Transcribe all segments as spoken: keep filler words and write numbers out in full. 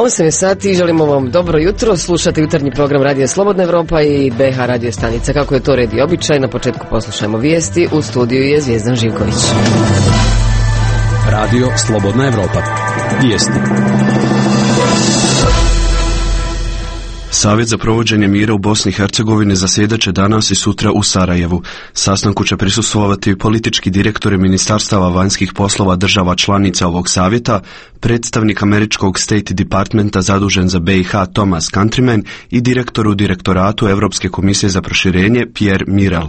osam je sati, želimo vam dobro jutro, slušate jutarnji program Radija Slobodna Evropa i B H radio stanica. Kako je to red i običaj, na početku poslušajmo vijesti, u studiju je Zvijezdan Živković. Radio Slobodna Evropa. Vijesti. Savjet za provođenje mira u Bosni i Hercegovini zasjedat će danas i sutra u Sarajevu. Sastanku će prisustvovati politički direktori ministarstava vanjskih poslova država članica ovog savjeta, predstavnik američkog State Departmenta zadužen za B i H Thomas Countryman i direktor u direktoratu Europske komisije za proširenje Pierre Mirel.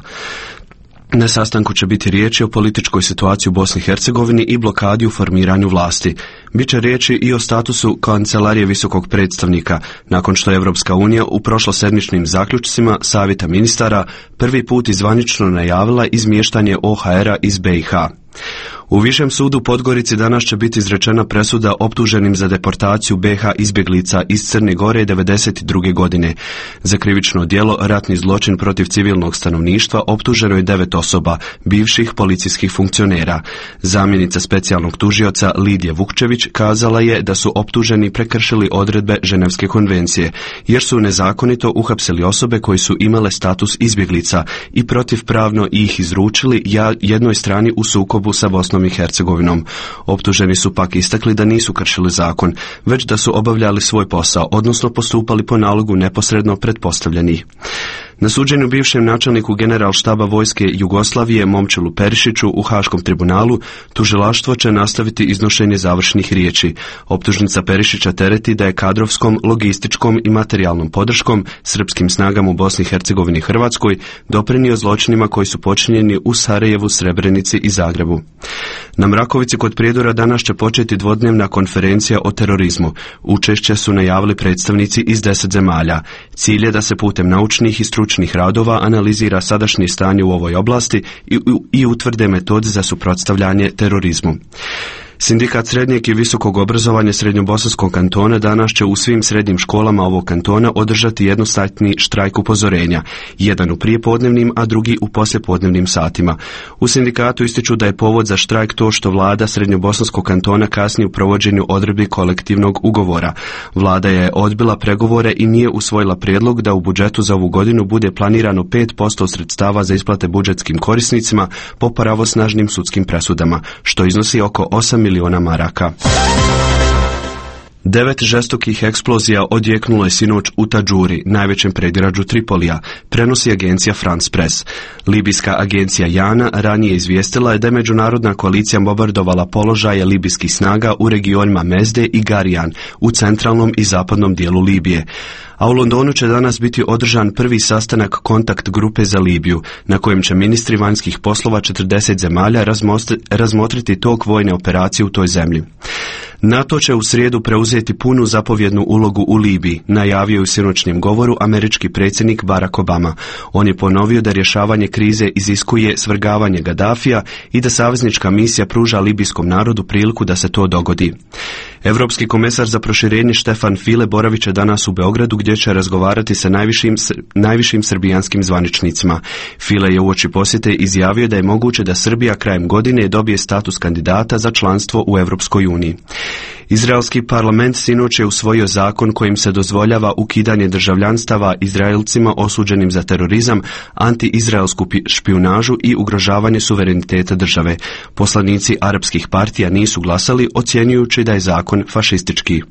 Na sastanku će biti riječi o političkoj situaciji u Bosni i Hercegovini i blokadi u formiranju vlasti. Biće riječi i o statusu kancelarije visokog predstavnika, nakon što je Evropska unija u prošlosedmičnim zaključcima Savjeta ministara prvi put izvanično najavila izmještanje O H R-a iz B i H. U Višem sudu u Podgorici danas će biti izrečena presuda optuženim za deportaciju B i H izbjeglica iz Crne Gore devedeset druge godine. Za krivično djelo ratni zločin protiv civilnog stanovništva optuženo je devet osoba, bivših policijskih funkcionera. Zamjenica specijalnog tužioca Lidija Vukčević kazala je da su optuženi prekršili odredbe Ženevske konvencije, jer su nezakonito uhapsili osobe koji su imale status izbjeglica i protivpravno ih izručili jednoj strani u sukobu sa Bosnom i Hercegovinom. Optuženi su pak istakli da nisu kršili zakon, već da su obavljali svoj posao, odnosno postupali po nalogu neposredno pretpostavljenih. Na suđenju bivšem načelniku generalštaba vojske Jugoslavije Momčilu Perišiću u Haškom tribunalu tužilaštvo će nastaviti iznošenje završnih riječi. Optužnica Perišića tereti da je kadrovskom, logističkom i materijalnom podrškom srpskim snagama u Bosni i Hercegovini i Hrvatskoj doprinio zločinima koji su počinjeni u Sarajevu, Srebrenici i Zagrebu. Na Mrakovici kod Prijedora danas će početi dvodnevna konferencija o terorizmu. Učešće su najavili predstavnici iz deset zemalja. Cilj je da se putem naučnih i stručnih radova analizira sadašnje stanje u ovoj oblasti i, i utvrde metode za suprotstavljanje terorizmu. Sindikat srednjeg i visokog obrazovanja Srednjobosanskog kantona danas će u svim srednjim školama ovog kantona održati jednosatni štrajk upozorenja, jedan u prijepodnevnim, a drugi u poslijepodnevnim satima. U sindikatu ističu da je povod za štrajk to što vlada Srednjobosanskog kantona kasni u provođenju odredbi kolektivnog ugovora. Vlada je odbila pregovore i nije usvojila prijedlog da u budžetu za ovu godinu bude planirano pet posto sredstava za isplate budžetskim korisnicima po pravosnažnim sudskim presudama, što iznosi oko osam miliona maraka. Devet žestokih eksplozija odjeknulo je sinoć u Tadžuri, najvećem predgrađu Tripolija, prenosi agencija France Press. Libijska agencija Jana ranije izvijestila je da je međunarodna koalicija bombardovala položaje libijskih snaga u regionima Mezde i Garijan u centralnom i zapadnom dijelu Libije. A u Londonu će danas biti održan prvi sastanak kontakt grupe za Libiju, na kojem će ministri vanjskih poslova četrdeset zemalja razmotriti tok vojne operacije u toj zemlji. NATO će u srijedu preuzeti punu zapovjednu ulogu u Libiji, najavio je u sinoćnjem govoru američki predsjednik Barack Obama. On je ponovio da rješavanje krize iziskuje svrgavanje Gadafija i da saveznička misija pruža libijskom narodu priliku da se to dogodi. Europski komesar za proširenje Štefan File boravit će danas u Beogradu, gdje će razgovarati sa najvišim, najvišim srbijanskim zvaničnicima. File je uoči posjete izjavio da je moguće da Srbija krajem godine dobije status kandidata za članstvo u Europskoj uniji. Izraelski parlament sinoć je usvojio zakon kojim se dozvoljava ukidanje državljanstava Izraelcima osuđenim za terorizam, anti-izraelsku špijunažu i ugrožavanje suvereniteta države. Poslanici arapskih partija nisu glasali, ocjenjujući da je zakon fašistički.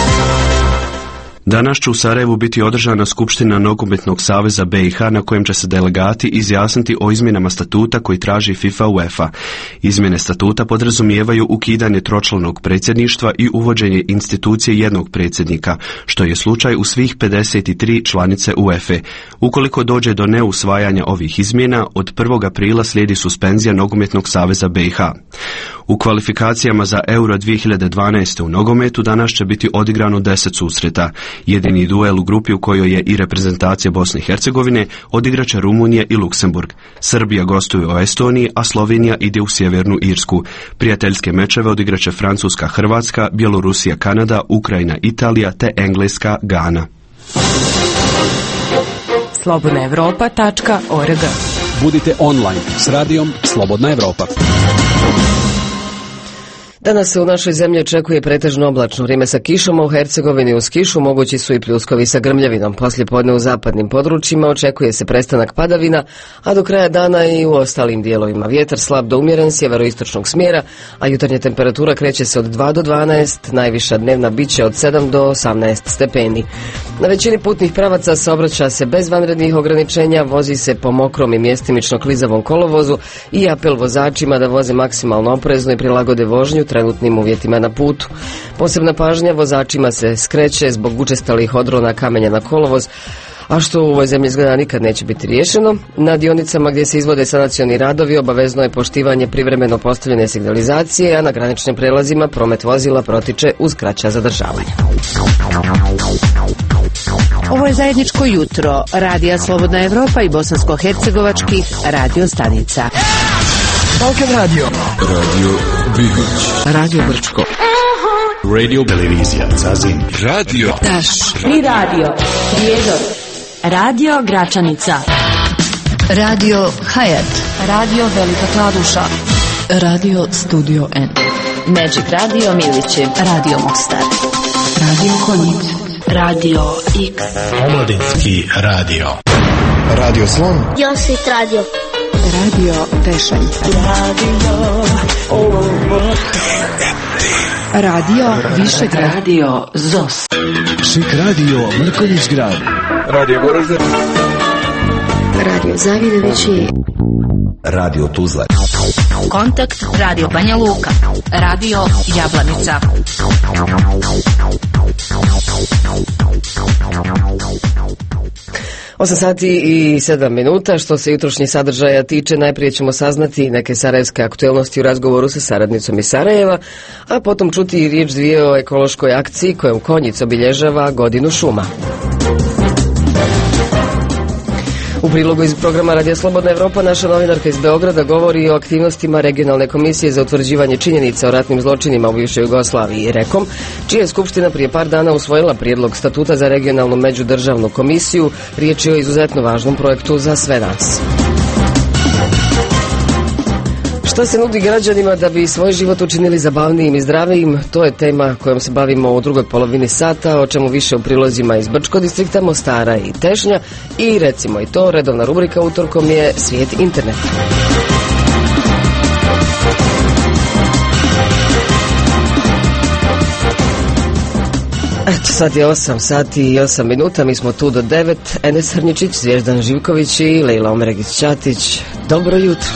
Danas će u Sarajevu biti održana skupština Nogometnog saveza B i H, na kojem će se delegati izjasniti o izmjenama statuta koji traži FIFA UEFA. Izmjene statuta podrazumijevaju ukidanje tročlanog predsjedništva i uvođenje institucije jednog predsjednika, što je slučaj u svih pedeset tri članice UEFA. Ukoliko dođe do neusvajanja ovih izmjena, od prvog aprila slijedi suspenzija Nogometnog saveza B i H. U kvalifikacijama za Euro dvije hiljade dvanaeste u nogometu danas će biti odigrano deset susreta. Jedini duel u grupi u kojoj je i reprezentacija Bosne i Hercegovine odigraće Rumunija i Luksemburg. Srbija gostuje u Estoniji, a Slovenija ide u Sjevernu Irsku. Prijateljske mečeve odigraće Francuska, Hrvatska, Bjelorusija, Kanada, Ukrajina, Italija te Engleska, Gana. slobodna evropa tačka org. Budite online s radijom Slobodna Evropa. Danas se u našoj zemlji očekuje pretežno oblačno vrijeme sa kišom, a u Hercegovini uz kišu mogući su i pljuskovi sa grmljavinom. Poslije podne u zapadnim područjima očekuje se prestanak padavina, a do kraja dana i u ostalim dijelovima. Vjetar slab do umjeren sjeveroistočnog smjera, a jutarnja temperatura kreće se od dva do dvanaest, najviša dnevna biće od sedam do osamnaest stepeni. Na većini putnih pravaca saobraća se bez vanrednih ograničenja, vozi se po mokrom i mjestimično klizavom kolovozu i apel vozačima da voze maksimalno oprezno i prilagode vožnju trenutnim uvjetima na putu. Posebna pažnja vozačima se skreće zbog učestalih odrona kamenja na kolovoz, a što u ovoj zemlji izgleda nikad neće biti riješeno. Na dionicama gdje se izvode sanacioni radovi obavezno je poštivanje privremeno postavljene signalizacije, a na graničnim prelazima promet vozila protiče uz kraća zadržavanja. Ovo je zajedničko jutro Radija Slobodna Evropa i bosansko-hercegovačkih radio stanica. Balkan Radio, Radio Bihoć, Radio Brčko, Radio Televizija Zazin, Radio Taš, Tri Radio, Prijedor, Radio Gračanica, Radio Hayat, Radio Velika Kladuša, Radio Studio N, Magic Radio Milići, Radio Mostar, Radio Konjic, Radio X, Omladinski radio, Radio Slon, Josit Radio, Radio Tešanj, Radio Radio Višegrad, Radio Zos, Šik Radio Mrkonjić grad, Radio Goražde, Radio Zavidovići, Radio Tuzla, Kontakt Radio Banja Luka, Radio Jablanica. osam sati i sedam minuta. Što se jutrošnjih sadržaja tiče, najprije ćemo saznati neke sarajevske aktuelnosti u razgovoru sa saradnicom iz Sarajeva, a potom čuti i riječ dvije o ekološkoj akciji kojom Konjic obilježava godinu šuma. U prilogu iz programa Radija Slobodna Evropa naša novinarka iz Beograda govori o aktivnostima Regionalne komisije za utvrđivanje činjenica o ratnim zločinima u bivšoj Jugoslaviji, REKOM, čija je Skupština prije par dana usvojila prijedlog statuta za regionalnu međudržavnu komisiju. Riječ je o izuzetno važnom projektu za sve nas. Šta se nudi građanima da bi svoj život učinili zabavnijim i zdravijim? To je tema kojom se bavimo u drugoj polovini sata, o čemu više u prilozima iz Brčko distrikta, Mostara i Tešnja. I recimo i to, redovna rubrika utorkom je Svijet interneta. Eto, sad je osam sati i osam minuta, mi smo tu do devet. Enes Hrnjičić, Zvijezdan Živković i Lejla Omeregić-Ćatić. Dobro jutro.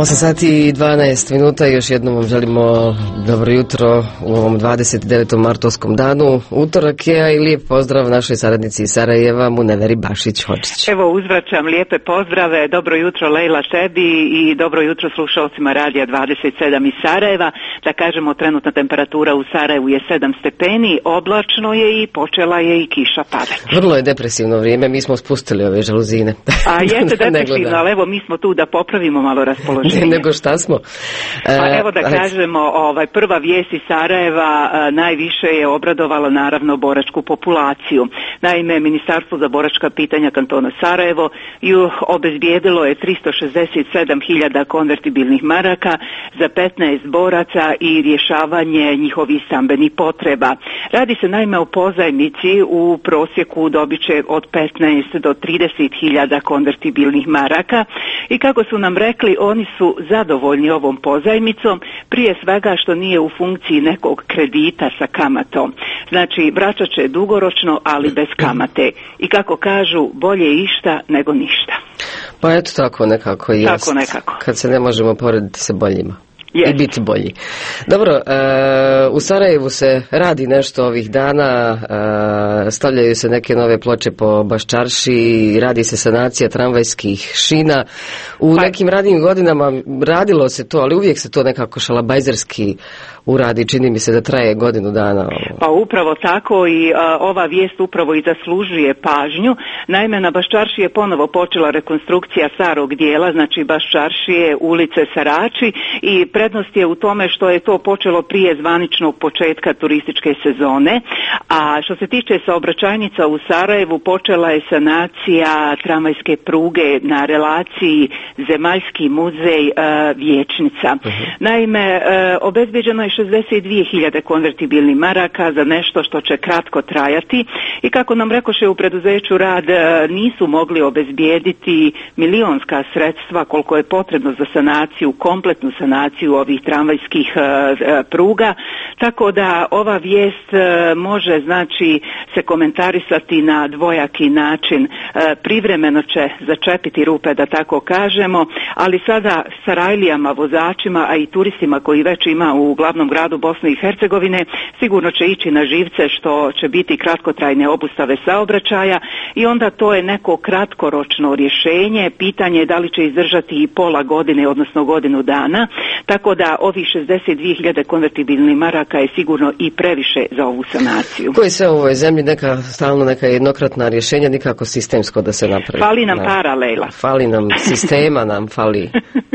osam sati i dvanaest minuta i još jednom vam želimo dobro jutro u ovom dvadeset devetom martovskom danu. Utorak je, a i lijep pozdrav našoj saradnici iz Sarajeva, Muneveri Bašić-Hočić. Evo, uzvraćam lijepe pozdrave, dobro jutro Lejla tebi i dobro jutro slušalcima Radija dvadeset sedam iz Sarajeva. Da kažemo, trenutna temperatura u Sarajevu je sedam stepeni, oblačno je i počela je i kiša padati. Vrlo je depresivno vrijeme, mi smo spustili ove žaluzine. A jeste depresivno, ali evo mi smo tu da popravimo malo raspoloženje. Nego šta smo. Pa evo da kažemo, ovaj, prva vijest iz Sarajeva a, najviše je obradovala naravno boračku populaciju. Naime, Ministarstvo za boračka pitanja kantona Sarajevo ju obezbijedilo je tristo šezdeset sedam hiljada konvertibilnih maraka za petnaest boraca i rješavanje njihovih stambenih potreba. Radi se naime o pozajmici, u prosjeku dobit će od petnaest do trideset hiljada konvertibilnih maraka i kako su nam rekli, oni su zadovoljni ovom pozajmicom, prije svega što nije u funkciji nekog kredita sa kamatom. Znači, vraćat će dugoročno, ali bez kamate. I kako kažu, bolje išta nego ništa. Pa eto tako nekako jest. Tako nekako. Kad se ne možemo porediti sa boljima. Yes. I biti bolji. Dobro, e, u Sarajevu se radi nešto ovih dana, e, stavljaju se neke nove ploče po Baščarši, radi se sanacija tramvajskih šina. U pa nekim radnim godinama radilo se to, ali uvijek se to nekako šalabajzerski uradi, čini mi se da traje godinu dana. Pa upravo tako i a, ova vijest upravo i zaslužuje pažnju. Naime, na Baščarši je ponovo počela rekonstrukcija starog dijela, znači Baščaršije, ulice Sarači, i prednost je u tome što je to počelo prije zvaničnog početka turističke sezone, a što se tiče saobraćajnica u Sarajevu, počela je sanacija tramvajske pruge na relaciji Zemaljski muzej e, Vječnica. Uh-huh. Naime, e, obezbeđeno je šezdeset dvije hiljade konvertibilnih maraka za nešto što će kratko trajati i kako nam rekoše u preduzeću Rad, e, nisu mogli obezbijediti milionska sredstva koliko je potrebno za sanaciju, kompletnu sanaciju ovih tramvajskih e, pruga, tako da ova vijest e, može znači se komentarisati na dvojaki način. E, privremeno će začepiti rupe, da tako kažemo, ali sada Sarajlijama, vozačima, a i turistima koji već ima u glavnom gradu Bosne i Hercegovine, sigurno će ići na živce što će biti kratkotrajne obustave saobraćaja i onda to je neko kratkoročno rješenje. Pitanje je da li će izdržati i pola godine, odnosno godinu dana, tako da ovih šezdeset dvije hiljade konvertibilnih maraka je sigurno i previše za ovu sanaciju. Koji sve u ovoj zemlji neka stalno neka jednokratna rješenja, nikako sistemsko da se napravi. Fali nam para, Lejla. Fali nam sistema, nam fali.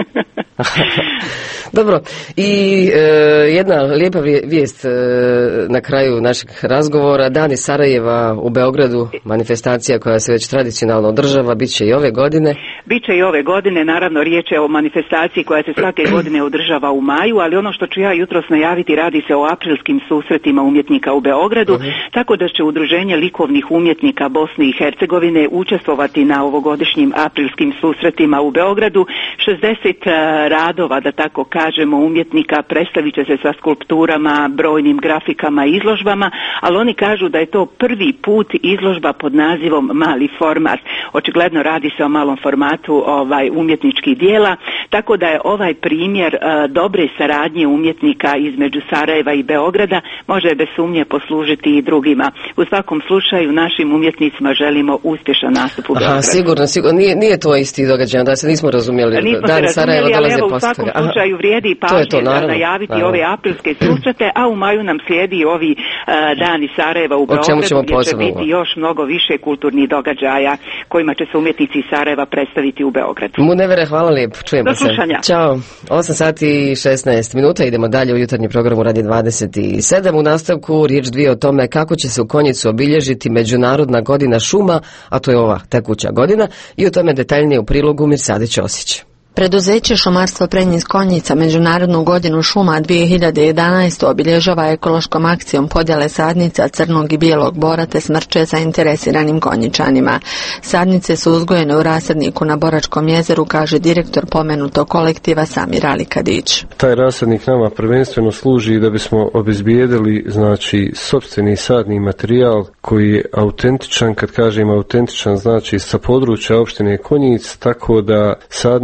Dobro, i e, jedna lijepa vijest e, na kraju našeg razgovora. Dani Sarajeva u Beogradu, manifestacija koja se već tradicionalno održava, bit će i ove godine. Biće i ove godine, naravno riječ je o manifestaciji koja se svake godine održava u maju, ali ono što ću ja jutros najaviti, radi se o aprilskim susretima umjetnika u Beogradu, uh-huh. tako da će Udruženje likovnih umjetnika Bosne i Hercegovine učestvovati na ovogodišnjim aprilskim susretima u Beogradu. šezdeset radova, da tako kažemo, umjetnika predstavit će se sa skulpturama, brojnim grafikama i izložbama, ali oni kažu da je to prvi put izložba pod nazivom Mali format. Očigledno radi se o malom formatu ovaj umjetničkih dijela, tako da je ovaj primjer uh, dobre saradnje umjetnika između Sarajeva i Beograda može bez sumnje poslužiti i drugima. U svakom slučaju našim umjetnicima želimo uspješan nastup u Beogradu. Aha, sigurno, sigurno. Nije, nije to isti događaj, da se nismo razumjeli. Nismo Dan se razumjeli, Sarajeva ali evo u svakom slučaju vrijedi pažnje da najaviti naravno. ove aprilske susrete, a u maju nam slijedi ovi uh, dani Sarajeva u Beogradu, gdje će biti još mnogo više kulturnih događaja kojima će se umjetnici iz Sarajeva predstaviti u Beogradu. Munevere, hvala lijepo, čujemo se. Do slušanja. Ćao. osam sati i šesnaest minuta, idemo dalje u jutarnji program u Radi dvadeset sedam. U nastavku riječ dvije o tome kako će se u Konjicu obilježiti Međunarodna godina šuma, a to je ova tekuća godina, i o tome detaljnije u prilogu Mirsade Ćosić. Preduzeće Šumarstvo Prenjis Konjica Međunarodnu godinu šuma dvije hiljade jedanaeste obilježava ekološkom akcijom podjele sadnica crnog i bijelog bora te smrče zainteresiranim konjičanima. Sadnice su uzgojene u rasadniku na Boračkom jezeru, kaže direktor pomenutog kolektiva Samir Ali Kadić. Taj rasadnik nama prvenstveno služi da bismo obezbijedili znači sopstveni sadni materijal koji je autentičan. Kad kažem autentičan, znači sa područja opštine Konjic, tako da sadnice koje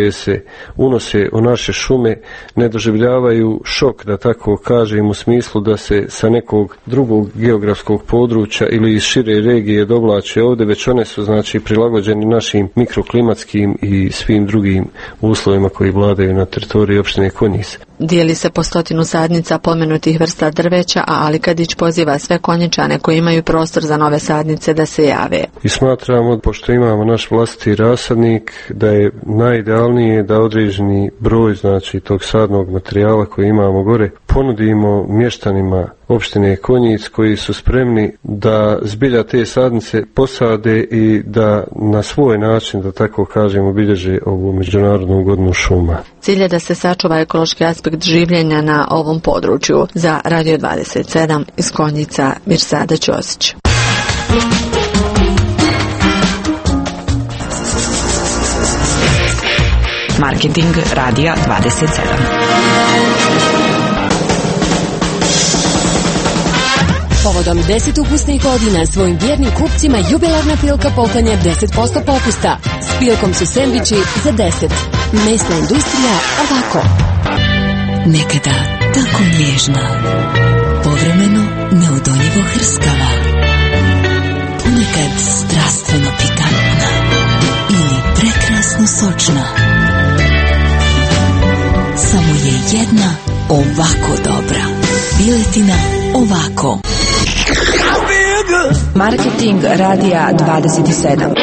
koje se unose u naše šume ne doživljavaju šok, da tako kažem, u smislu da se sa nekog drugog geografskog područja ili iz šire regije dovlače ovdje, već one su znači prilagođeni našim mikroklimatskim i svim drugim uslovima koji vladaju na teritoriji opštine Konjic. Dijeli se po stotinu sadnica pomenutih vrsta drveća, a Ali Kadić poziva sve Konjičane koji imaju prostor za nove sadnice da se jave. I smatramo, pošto imamo naš vlastiti rasadnik, da je najidealnije da određeni broj znači tog sadnog materijala koji imamo gore ponudimo mještanima opštine Konjic koji su spremni da zbilja te sadnice posade i da na svoj način, da tako kažem, obilježe ovu međunarodnu godinu šuma. Cilj je da se sačuva ekološki aspekt življenja na ovom području. Za Radio dvadeset sedam iz Konjica, Mirsada Ćosić. Marketing Radija dvadeset sedam. Povodom deset ukusnih godina svojim vjernim kupcima jubilarna Pilka poklanja deset posto popusta. S Pilkom su sendviči za deset. Mesna industrija ovako. Nekada tako nježna, povremeno neodoljivo hrskava, ponekad strastveno pikantna ili prekrasno sočna. Samo je jedna ovako dobra. Piletina ovako. Marketing Radija dvadeset sedam.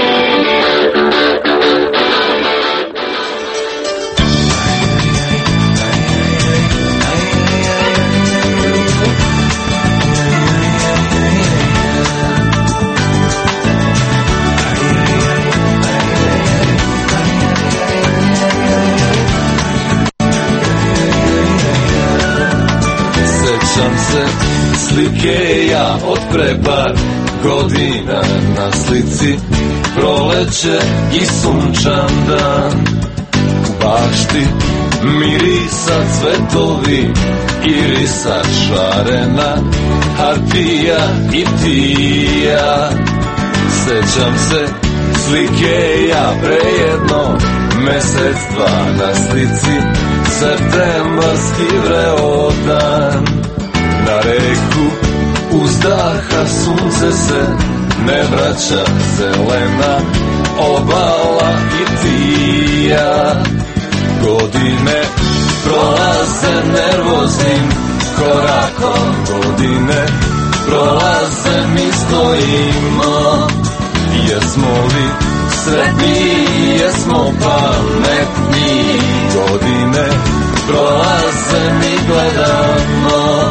Sjećam se slike ja od pre par godina, na slici proleće i sunčan dan. U bašti mirisa cvetovi, irisa šarena, harpija i tija. Sećam se slike ja prejedno, mesec dva na slici, septembarski vreo dan. Na reku uzdaha sunce se ne vraća, zelena obala i tija. Godine prolaze nervoznim korakom, godine prolaze mi stojimo. Jesmo li sretni, jesmo pametni, godine prolaze mi gledamo.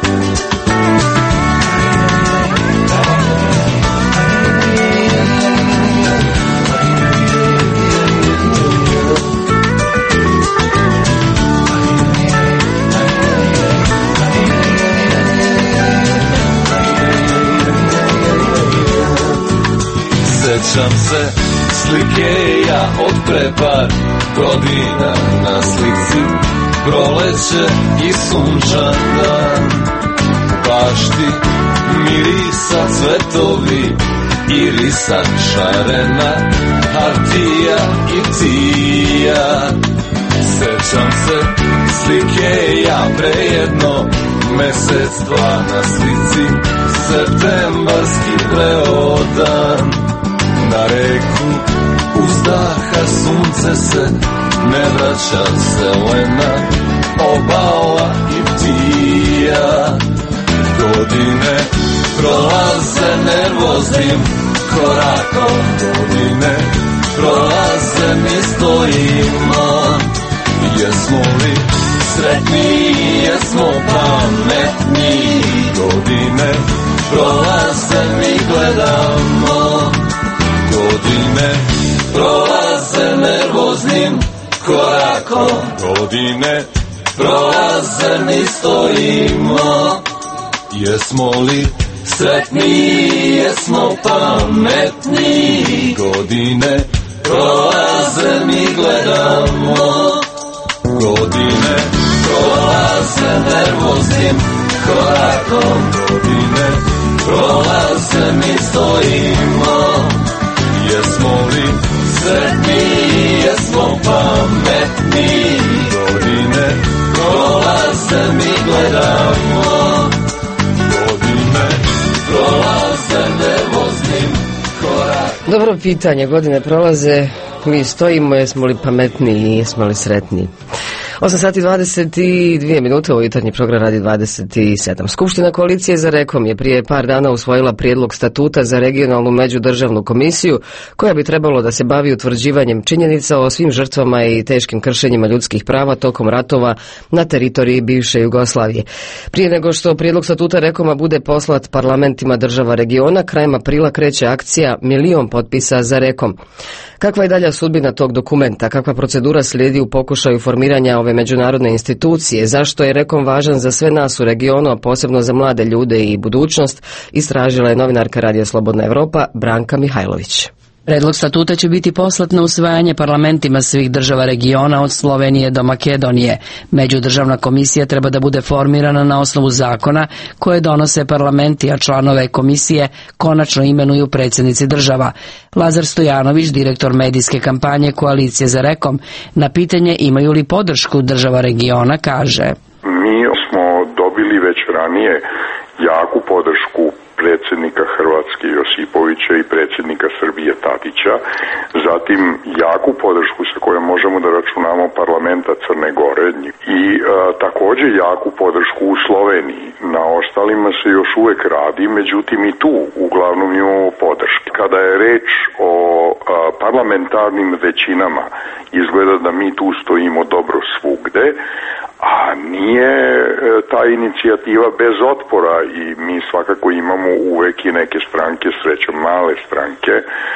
Sjećam se slike ja od pre par godina, na slici proleće i sunčan dan. Bašti mirisa cvetovi, irisa šarena, hartija i tija. Sjećam se slike ja prejedno, mesec dva na slici, septembarski vreo dan. Na reku uzdaha sunce se ne vraća, zelena obala i tija. Godine prolaze nervoznim korakom, godine prolaze mi stojimo. Jesmo li sretni, jesmo pametni, godine prolaze mi gledamo. Godine prolaze nervoznim korakom, godine prolaze mi stojimo. Jesmo li sretni, jesmo pametni, godine prolaze mi gledamo. Godine prolaze nervoznim korakom, godine prolaze mi stojimo. Jesmo li sretni, jesmo pametniji. Godine prolaze, mi gledamo. Godine prolaze, ne vozim korak. Dobro pitanje, godine prolaze, mi stojimo, jesmo li pametniji, jesmo li sretniji? osam sati dvadeset dvije minute, ovo jutarnji program radi dvadeset sedam. Skupština koalicije za Rekom je prije par dana usvojila prijedlog statuta za regionalnu međudržavnu komisiju koja bi trebalo da se bavi utvrđivanjem činjenica o svim žrtvama i teškim kršenjima ljudskih prava tokom ratova na teritoriji bivše Jugoslavije. Prije nego što prijedlog statuta Rekoma bude poslat parlamentima država regiona, krajem aprila kreće akcija Milion potpisa za Rekom. Kakva je dalja sudbina tog dokumenta? Kakva procedura slijedi u pokušaju formiranja ove međunarodne institucije? Zašto je Rekom važan za sve nas u regionu, a posebno za mlade ljude i budućnost? Istražila je novinarka Radio Slobodna Evropa Branka Mihajlović. Predlog statuta će biti poslat na usvajanje parlamentima svih država regiona od Slovenije do Makedonije. Međudržavna komisija treba da bude formirana na osnovu zakona koje donose parlamenti, a članove komisije konačno imenuju predsjednici država. Lazar Stojanović, direktor medijske kampanje Koalicije za Rekom, na pitanje imaju li podršku država regiona, kaže: Mi smo dobili već ranije jaku podršku predsjednika Hrvatske Josipovića i predsjednika Srbije Tadića, zatim jaku podršku sa kojom možemo da računamo parlamenta Crne Gore i a, također jaku podršku u Sloveniji. Na ostalima se još uvek radi, međutim i tu uglavnom imamo podrške. Kada je reč o a, parlamentarnim većinama, izgleda da mi tu stojimo dobro svugde, a nije ta inicijativa bez otpora i mi svakako imamo uvek i neke stranke, srećom male stranke,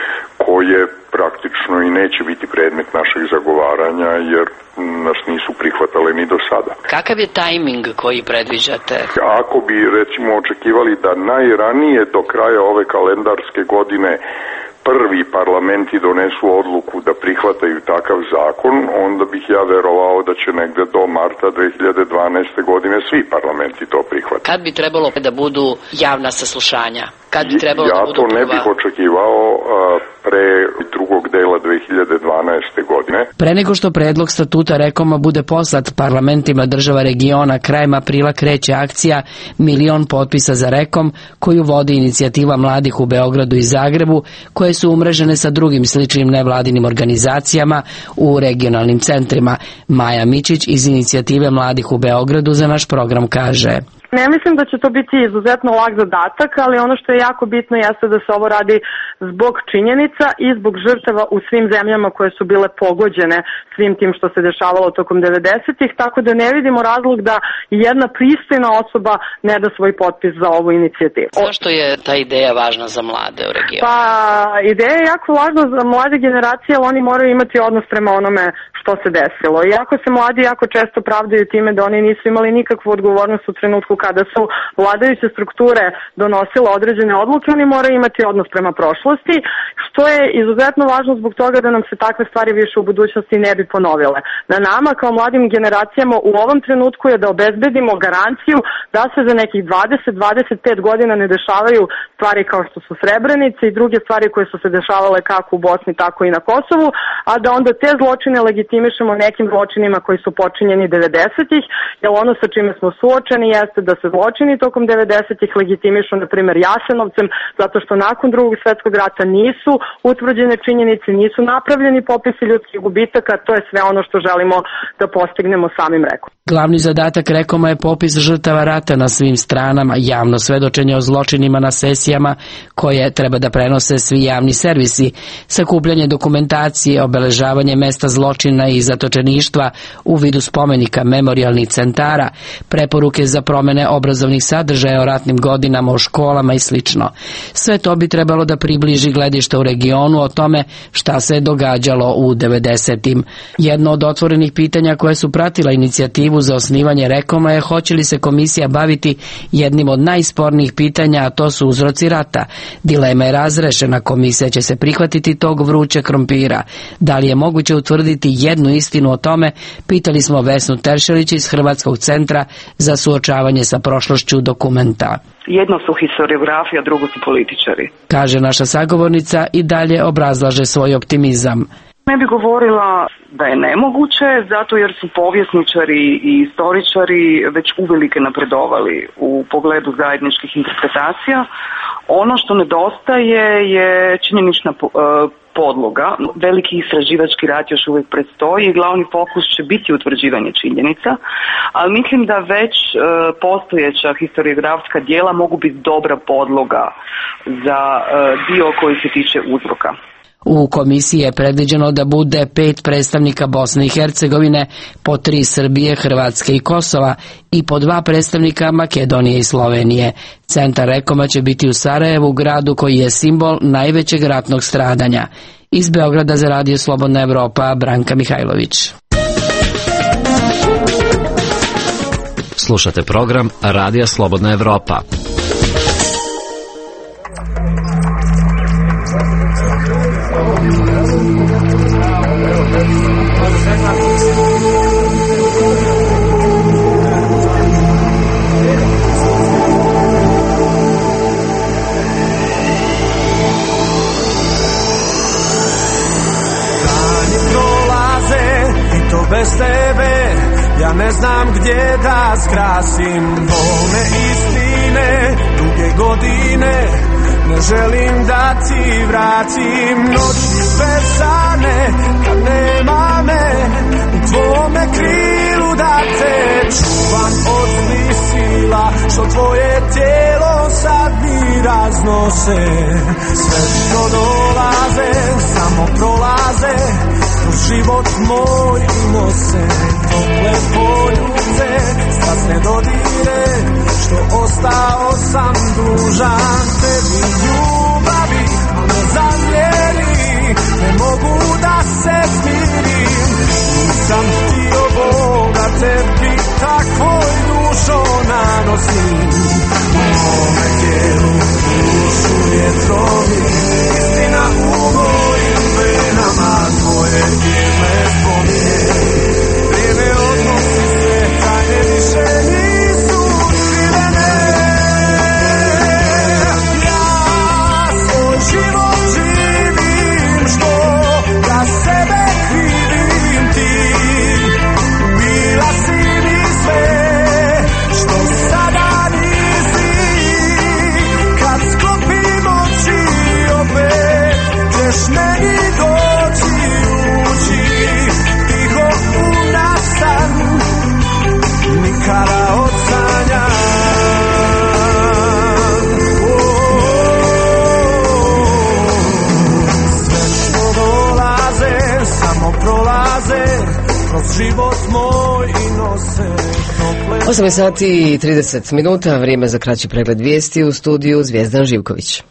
koje praktično i neće biti predmet našeg zagovaranja jer nas nisu prihvatale ni do sada. Kakav je tajming koji predviđate? Ako bi recimo očekivali da najranije do kraja ove kalendarske godine prvi parlamenti donesu odluku da prihvataju takav zakon, onda bih ja verovao da će negde do marta dve hiljade dvanaeste. godine svi parlamenti to prihvatiti. Kad bi trebalo da budu javna saslušanja? Kad bi trebalo ja da budu to ne prva... bih očekivao a, pre drugog dela dve hiljade dvanaeste. godine. Pre nego što predlog statuta Rekoma bude poslat parlamentima država regiona, krajem aprila kreće akcija Milion potpisa za Rekom, koju vodi inicijativa mladih u Beogradu i Zagrebu, koje su umrežene sa drugim sličnim nevladinim organizacijama u regionalnim centrima. Maja Mičić iz inicijative mladih u Beogradu za naš program kaže: Ne mislim da će to biti izuzetno lak zadatak, ali ono što je jako bitno jeste da se ovo radi zbog činjenica i zbog žrtava u svim zemljama koje su bile pogođene svim tim što se dešavalo tokom devedesetih, tako da ne vidimo razlog da jedna pristojna osoba ne da svoj potpis za ovu inicijativu. Zašto je ta ideja važna za mlade u regionu? Pa, ideja je jako važna za mlade generacije, ali oni moraju imati odnos prema onome što se desilo. Iako se mladi jako često pravdaju time da oni nisu imali nikakvu odgovornost u trenutku kada su vladajuće strukture donosile određene odluke, oni moraju imati odnos prema prošlosti, što je izuzetno važno zbog toga da nam se takve stvari više u budućnosti ne bi ponovile. Na nama kao mladim generacijama u ovom trenutku je da obezbedimo garanciju da se za nekih dvadeset do dvadeset pet godina ne dešavaju stvari kao što su Srebrenice i druge stvari koje su se dešavale kako u Bosni, tako i na Kosovu, a da onda te zločine legitimišemo nekim zločinima koji su počinjeni devedesetih, jer ono sa čime smo suočeni jeste da se zločini tokom devedesetih legitimišu, na primjer Jasenovcem, zato što nakon drugog svjetskog rata nisu utvrđene činjenice, nisu napravljeni popisi ljudskih gubitaka, to je sve ono što želimo da postignemo samim Rekom. Glavni zadatak Rekoma je popis žrtava rata na svim stranama, javno svedočenje o zločinima na sesijama koje treba da prenose svi javni servisi, sakupljanje dokumentacije, obeležavanje mesta zločina i zatočeništva u vidu spomenika, memorijalnih centara, preporuke za promene obrazovnih sadržaja o ratnim godinama u školama i slično. Sve to bi trebalo da približi gledište u regionu o tome šta se je događalo u devedesetim. Jedno od otvorenih pitanja koje su pratila inicijativu za osnivanje Rekoma je hoće li se komisija baviti jednim od najspornijih pitanja, a to su uzroci rata. Dilema je razrešena, komisija će se prihvatiti tog vrućeg krompira. Da li je moguće utvrditi jednu istinu o tome, pitali smo Vesnu Teršelić iz Hrvatskog centra za suočavanje sa prošlošću dokumenta. Jedno su historiografi, a drugo su političari. Kaže naša sagovornica i dalje obrazlaže svoj optimizam. Ne bi govorila da je nemoguće, zato jer su povjesničari i istoričari već uvelike napredovali u pogledu zajedničkih interpretacija. Ono što nedostaje je činjenična podloga. Veliki istraživački rad još uvijek predstoji i glavni fokus će biti utvrđivanje činjenica, ali mislim da već postojeća historiografska djela mogu biti dobra podloga za dio koji se tiče uzroka. U komisiji je predviđeno da bude pet predstavnika Bosne i Hercegovine, po tri Srbije, Hrvatske i Kosova i po dva predstavnika Makedonije i Slovenije. Centar Rekoma će biti u Sarajevu, gradu koji je simbol najvećeg ratnog stradanja. Iz Beograda za Radio Slobodna Evropa, Branka Mihajlović. Slušate program Radija Slobodna Evropa. Bez tebe ja ne znam gdje da skrasim bolne istine, duge godine ne želim da ti vratim. Noći besane kad nema me, u tvome krilu da te čuvam od zlih sila što tvoje tijelo sad mi raznose. Sve što dolaze samo prolaze, život moj i nose tople poljuce, strasne dodire što ostao sam dužan tebi ljubavi, a ne zamjeri, ne mogu da se smirim. Nisam htio Boga tebi takvoj dušo nanosim. U mome tijelu dušu vjetrovi, istina u mojim venama tvoje ime spominje. Vrijeme odnosi sve, tajne više nisu skrivene. Ja svoj život živim što za sebe krivim ti. Bila si mi sve što sada nisi. Kad sklopim oči opet ćeš meni doći ući. Tiho unasan, nikada od sanja. Sve što dolaze samo prolaze, kroz život moj i nose. osam sati i trideset minuta, vrijeme za kraći pregled vijesti. U studiju Zvijezdan Živković.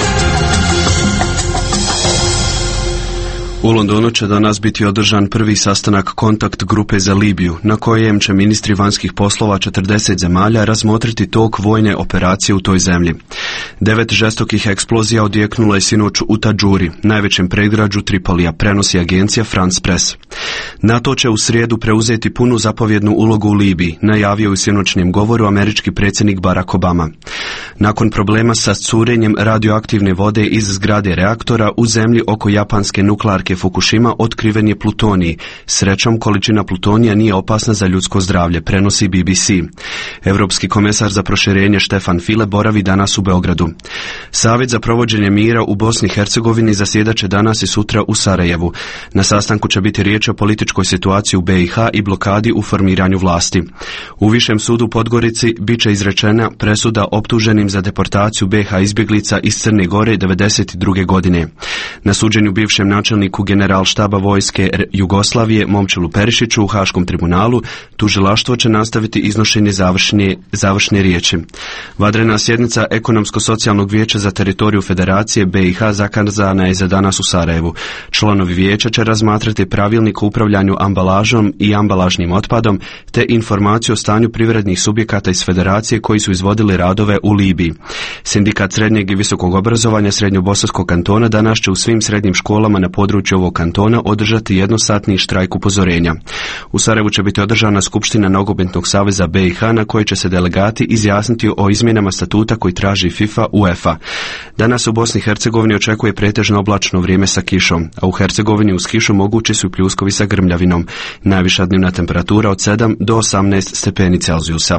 U Londonu će danas biti održan prvi sastanak kontakt grupe za Libiju, na kojem će ministri vanjskih poslova četrdeset zemalja razmotriti tok vojne operacije u toj zemlji. Devet žestokih eksplozija odjeknulo je sinoć u Tadžuri, najvećem predgrađu Tripolija, prenosi agencija France Press. NATO će u srijedu preuzeti punu zapovjednu ulogu u Libiji, najavio u sinoćnjem govoru američki predsjednik Barack Obama. Nakon problema sa curenjem radioaktivne vode iz zgrade reaktora u zemlji oko japanske nuklearke Fukushima otkriven je plutonij. Srećom, količina plutonija nije opasna za ljudsko zdravlje, prenosi B B C. Europski komesar za proširenje Štefan File boravi danas u Beogradu. Savjet za provođenje mira u Bosni i Hercegovini zasjedat će danas i sutra u Sarajevu. Na sastanku će biti riječ o političkoj situaciji u B i H i blokadi u formiranju vlasti. U Višem sudu u Podgorici bit će izrečena presuda optuženim za deportaciju B i H izbjeglica iz Crne Gore devedeset druge godine. Na suđenju bivšem načelniku generalštaba vojske Jugoslavije Momčilu Perišiću u Haškom tribunalu tužilaštvo će nastaviti iznošenje završne, završne riječi. Vanredna sjednica Ekonomsko-socijalnog vijeća za teritoriju Federacije B i H zakazana je za danas u Sarajevu. Članovi vijeća će razmatrati pravilnik o upravljanju ambalažom i ambalažnim otpadom te informaciju o stanju privrednih subjekata iz Federacije koji su izvodili radove u Libiji. Sindikat srednjeg i visokog obrazovanja Srednjobosanskog kantona danas će u svim srednjim školama na području ovog kantona održati jednosatni štrajk upozorenja. U Sarajevu će biti održana skupština Nogometnog saveza B i H na kojoj će se delegati izjasniti o izmjenama statuta koji traži FIFA UEFA. Danas u Bosni i Hercegovini očekuje pretežno oblačno vrijeme sa kišom, a u Hercegovini uz kišu mogući su pljuskovi sa grmljavinom. Najviša dnevna temperatura od sedam do osamnaest stepeni Celzijusa.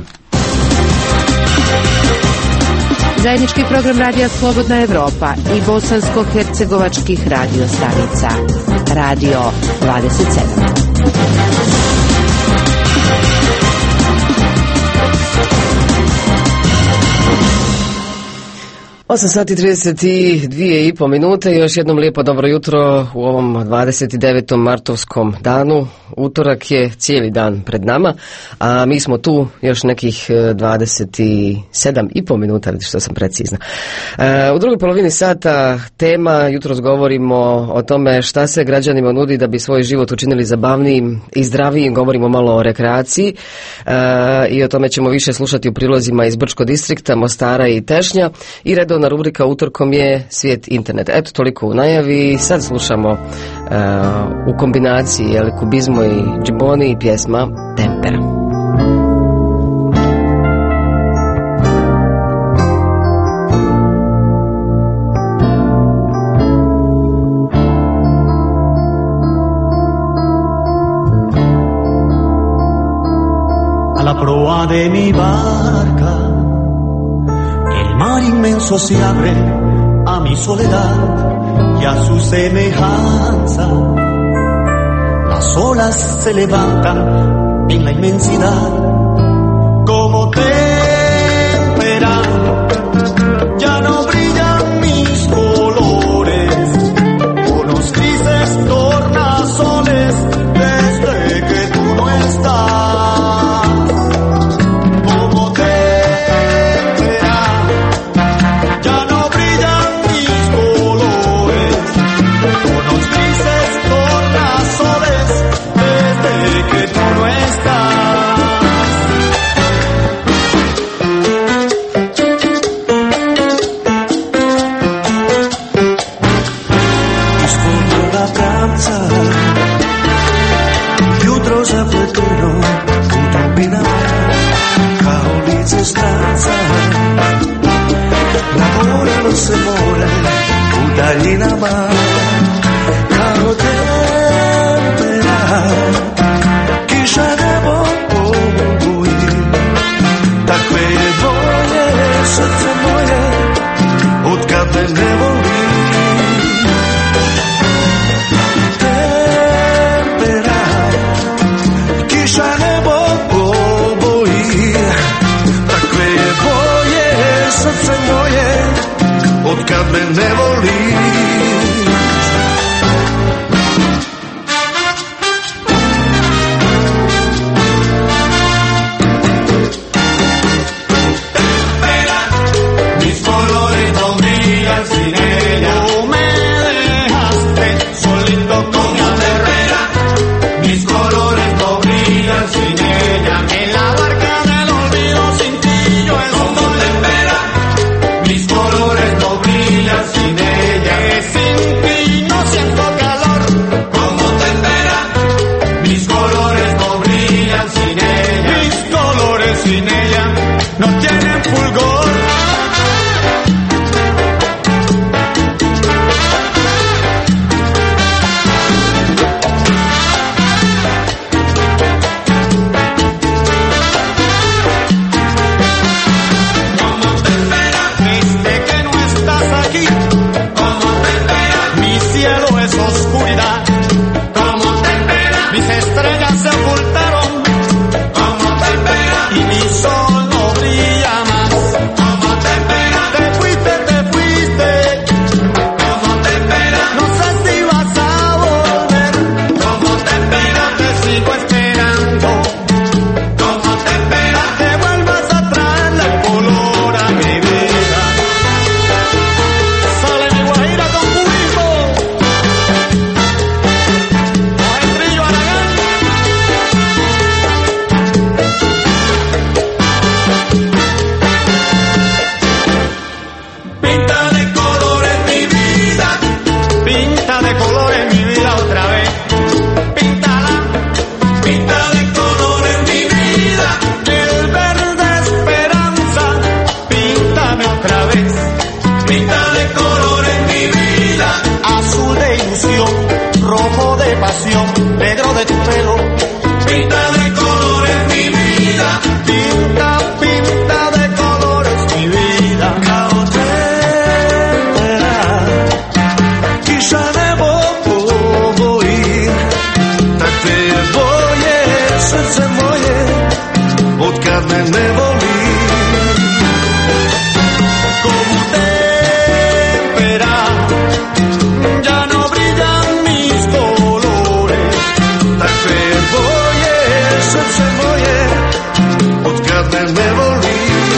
Zajednički program Radija Slobodna Evropa i bosansko-hercegovačkih radio stanica. Radio dvadeset sedam. osam sati trideset dvije i po minute, još jednom lijepo dobro jutro u ovom dvadeset devetom martovskom danu. Utorak je cijeli dan pred nama, a mi smo tu još nekih dvadeset sedam i po minuta, vidite što sam precizna. E, u drugoj polovini sata tema, jutros govorimo o tome šta se građanima nudi da bi svoj život učinili zabavnijim i zdravijim, govorimo malo o rekreaciji e, i o tome ćemo više slušati u prilozima iz Brčko distrikta, Mostara i Tešnja i redovna rubrika utorkom je Svijet internet. Eto, toliko u najavi. Sad slušamo uh, u kombinaciji jeli, kubizmo i džiboni i pjesma Tempera. A la proa de mi barca el mar inmenso se abre a mi soledad y a su semejanza. Las olas se levantan en la inmensidad como témpera. Ya no brillan mis colores con los grises tornasoles desde que tú no estás. Se more udaljina mala kao tempera, kiša nebo obuji, takve je boje srce moje, otkad me ne voli. Tempera, kiša nebo obuji, takve je boje srce moje, otkad me ne voliš. Tempera, mis colores no brillan sin ella. Tú me dejaste solito con mi tempera. Mis colores no brillan sin ella. En la barca del olvido sin ti yo estoy. Tempera, mis colores no brillan sin ella, que sin ti no siento calor como tempera. Mis colores no brillan sin ella, mis colores sin ella no tienen fulgor. Oscuridad, como tempera, mis estrellas se ocultaron, como tempera, y mi sol no brilla más, otkad me ne voliš. Como tempera, ya no brillan mis colores, tan feo je srce moje, otkad me ne voliš.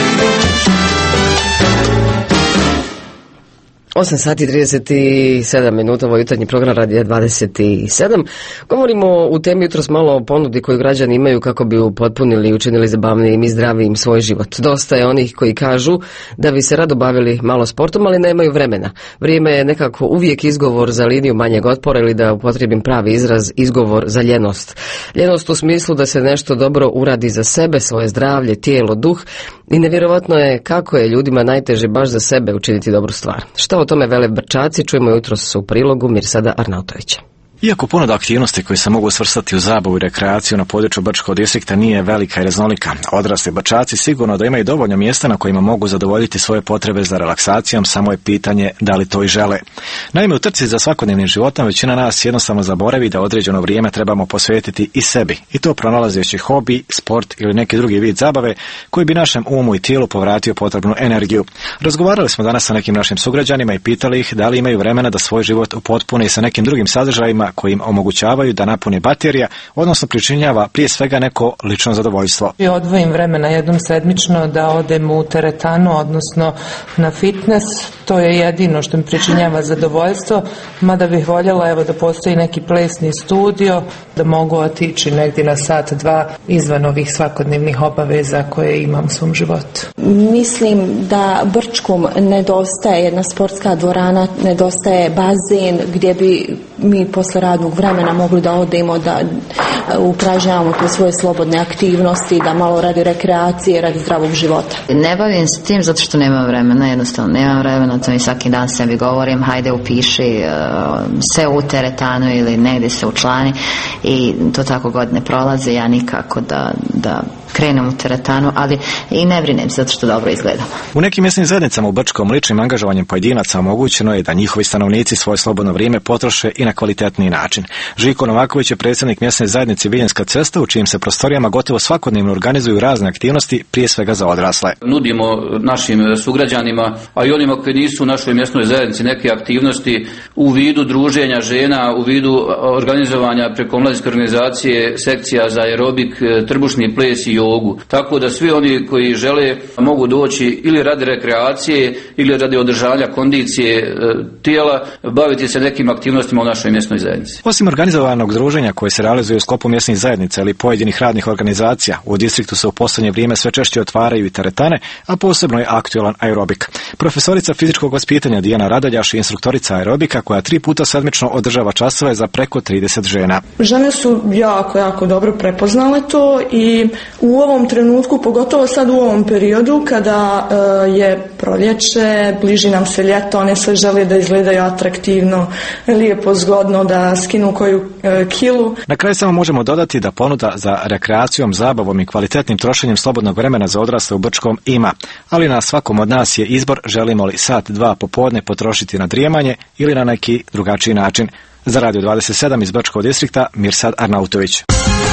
osam sati i trideset sedam minuta, ovo jutarnji program Radija dvadeset sedam. Govorimo u temi jutros malo o ponudi koju građani imaju kako bi upotpunili i učinili zabavnijim i zdravijim svoj život. Dosta je onih koji kažu da bi se rado bavili malo sportom, ali nemaju vremena. Vrijeme je nekako uvijek izgovor za liniju manjeg otpora ili, da upotrijebim pravi izraz, izgovor za ljenost. Ljenost u smislu da se nešto dobro uradi za sebe, svoje zdravlje, tijelo, duh, i nevjerovatno je kako je ljudima najteže baš za sebe učiniti dobru stvar. Šta o tome vele Brčaci, čujemo jutros u prilogu Mirsada Arnautovića. Iako ponuda aktivnosti koji se mogu svrstati u zabavu i rekreaciju na području Brčkog distrikta nije velika i raznolika, odrasli Brčaci sigurno da imaju dovoljno mjesta na kojima mogu zadovoljiti svoje potrebe za relaksacijom, samo je pitanje da li to i žele. Naime, u trci za svakodnevnim životom većina nas jednostavno zaboravi da određeno vrijeme trebamo posvetiti i sebi, i to pronalazeći hobi, sport ili neki drugi vid zabave koji bi našem umu i tijelu povratio potrebnu energiju. Razgovarali smo danas sa nekim našim sugrađanima i pitali ih da li imaju vremena da svoj život upotpune i sa nekim drugim sadržajima koji im omogućavaju da napune baterija, odnosno pričinjava prije svega neko lično zadovoljstvo. I odvojim vremena jednom sedmično da odem u teretanu, odnosno na fitness. To je jedino što mi pričinjava zadovoljstvo, mada bih voljela evo da postoji neki plesni studio, da mogu otići negdje na sat, dva izvan ovih svakodnevnih obaveza koje imam u svom životu. Mislim da Brčkom nedostaje jedna sportska dvorana, nedostaje bazen gdje bi mi posle radnog vremena mogli da odemo, da upražnjavamo te svoje slobodne aktivnosti, da malo radi rekreacije, radi zdravog života. Ne bavim se tim zato što nemam vremena, jednostavno nemam vremena, to mi svaki dan sebi govorim, hajde upiši uh, se u teretanu ili negdje se učlani, i to tako godine prolaze, ja nikako da, da krenem u teretanu, ali i ne brinem se zato što dobro izgledam. U nekim mjesnim zajednicama u Brčkom ličnim angažovanjem pojedinaca omogućeno je da njihovi stanovnici svoje slobodno vrijeme potroše i na kvalitetniji način. Žiko Novaković je predsjednik mjesne zajednice Viljenska cesta, u čijim se prostorijama gotovo svakodnevno organizuju razne aktivnosti, prije svega za odrasle. Nudimo našim sugrađanima, a i onima koji nisu u našoj mjesnoj zajednici, neke aktivnosti u vidu druženja žena, u vidu organizovanja preko mladinske organizacije sekcija za aerobik, trbušni ples i jogu. Tako da svi oni koji žele mogu doći ili radi rekreacije ili radi održavanja kondicije tijela, baviti se nekim aktivnostima u našoj mjesnoj zajednici. Osim organizovanog druženja koje se realizuje u sklopu mjesnih zajednica ili pojedinih radnih organizacija, u distriktu se u posljednje vrijeme sve češće otvaraju i teretane, a posebno je aktualan aerobik. Profesorica fizičkog vaspitanja Dijana Radaljaš je instruktorica aerobika koja tri puta sedmično održava časove za preko trideset žena. Žene su jako, jako dobro prepoznale to i u ovom trenutku, pogotovo sad u ovom periodu kada uh, je proljeće, bliži nam se ljeto, one sve žele da izgledaju atraktivno, lijepo, zgodno, da skinu koju uh, kilu. Na kraju samo možemo dodati da ponuda za rekreacijom, zabavom i kvalitetnim trošenjem slobodnog vremena za odrasle u Brčkom ima, ali na svakom od nas je izbor želimo li sat, dva popodne potrošiti na drijemanje ili na neki drugačiji način. Za Radio dvadeset sedam iz Brčkog distrikta, Mirsad Arnautović.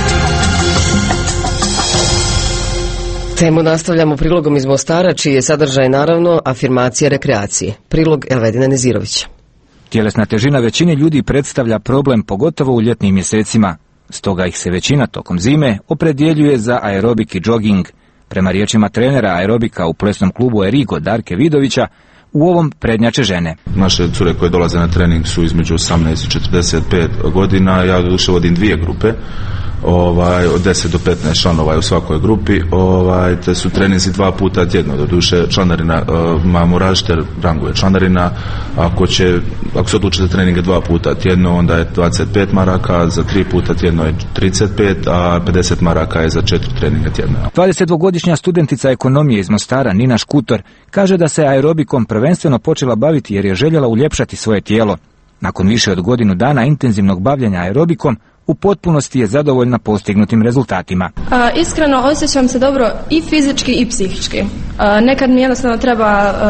Temu nastavljamo prilogom iz Mostara, čiji je sadržaj naravno afirmacija rekreacije. Prilog Elvedina Nezirovića. Tjelesna težina većini ljudi predstavlja problem pogotovo u ljetnim mjesecima. Stoga ih se većina tokom zime opredjeljuje za aerobik i džoging. Prema riječima trenera aerobika u plesnom klubu Erigo Darke Vidovića, u ovom prednjače žene. Naše cure koje dolaze na trening su između osamnaest i četrdeset pet godina, ja doduše vodim dvije grupe, ovaj, od deset do petnaest članova u svakoj grupi, ovaj, te su treninzi dva puta tjedno, doduše članarina, uh, imamo različite rangove članarina, ako, će, ako se odluči za treninge dva puta tjedno, onda je dvadeset pet maraka, za tri puta tjedno je trideset pet, a pedeset maraka je za četiri treninga tjedno. dvadesetdvogodišnja studentica ekonomije iz Mostara Nina Škutor kaže da se aerobikom prvenstveno počela baviti jer je željela uljepšati svoje tijelo. Nakon više od godinu dana intenzivnog bavljenja aerobikom, u potpunosti je zadovoljna postignutim rezultatima. A, iskreno osjećam se dobro i fizički i psihički. A, nekad mi jednostavno treba a,